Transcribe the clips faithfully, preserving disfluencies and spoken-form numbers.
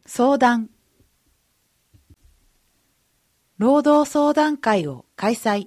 相談。労働相談会を開催。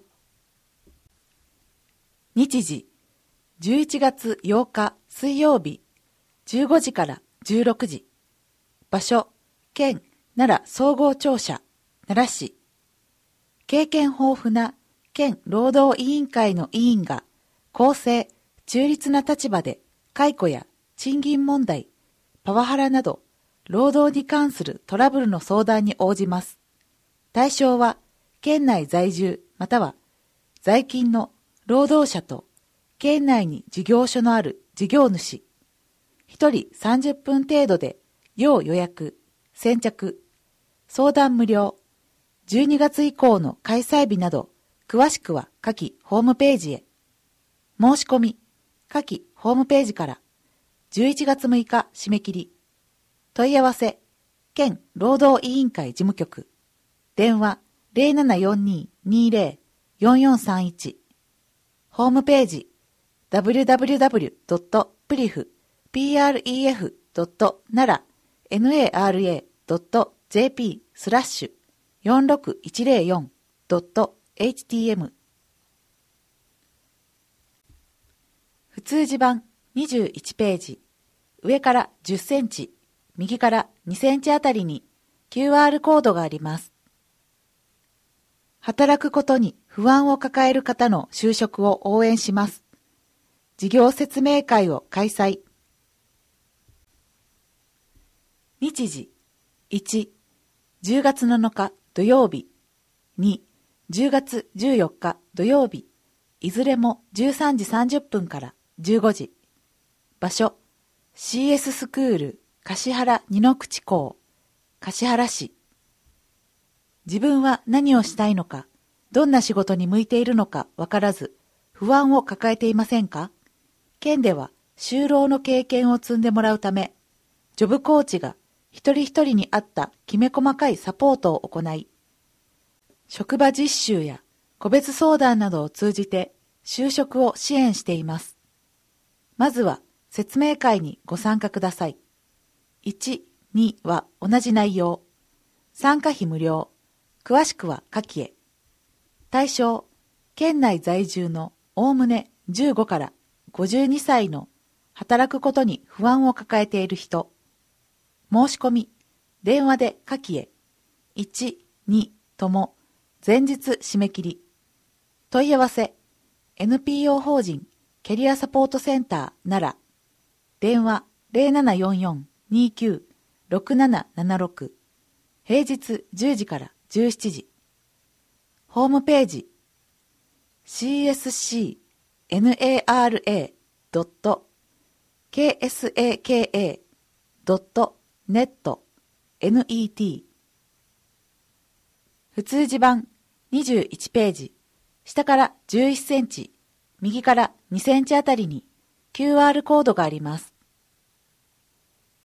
日時、じゅういちがつようか水曜日、じゅうごじからじゅうろくじ。場所、県奈良総合庁舎、奈良市。経験豊富な県労働委員会の委員が、公正、中立な立場で解雇や賃金問題、パワハラなど、労働に関するトラブルの相談に応じます。対象は、県内在住または在勤の労働者と、県内に事業所のある事業主。一人さんじゅっぷん程度で、要予約、先着、相談無料。じゅうにがつ以降の開催日など、詳しくは下記ホームページへ。申し込み、下記ホームページから、じゅういちがつむいか締め切り。問い合わせ、県労働委員会事務局。電話 ゼロななよんに にゼロ よんよんさんいち。ホームページ ダブリューダブリューダブリュードットプリフドットナラドットジェーピー スラッシュよんろくいちゼロよんドットエイチティーエム。普通字版にじゅういちページ、上からじゅっセンチ、右からにセンチあたりに キューアール コードがあります。働くことに不安を抱える方の就職を応援します。事業説明会を開催。日時、いち、じゅうがつなのか土曜日、に、じゅうがつじゅうよっか土曜日、いずれもじゅうさんじさんじゅっぷんからじゅうごじ。場所、シーエス スクール橿原二の口校、橿原市。自分は何をしたいのか、どんな仕事に向いているのかわからず、不安を抱えていませんか？県では就労の経験を積んでもらうため、ジョブコーチが一人一人に合ったきめ細かいサポートを行い、職場実習や個別相談などを通じて就職を支援しています。まずは説明会にご参加ください。いち、には同じ内容。参加費無料。詳しくは下記へ。対象、県内在住のおおむねじゅうごからごじゅうにさいの働くことに不安を抱えている人。申し込み、電話で下記へ。いち、にとも前日締め切り。問い合わせ、エヌピーオー 法人キャリアサポートセンター奈良。電話 ゼロななよんよん にきゅう ろくななななろく。平日じゅうじからじゅうしちじ。ホームページ シーエスシーナラ ドット ケーエスエーケーエー ドット ネット ネット。普通字版にじゅういちページ、下からじゅういっセンチ、右からにセンチあたりに キューアール コードがあります。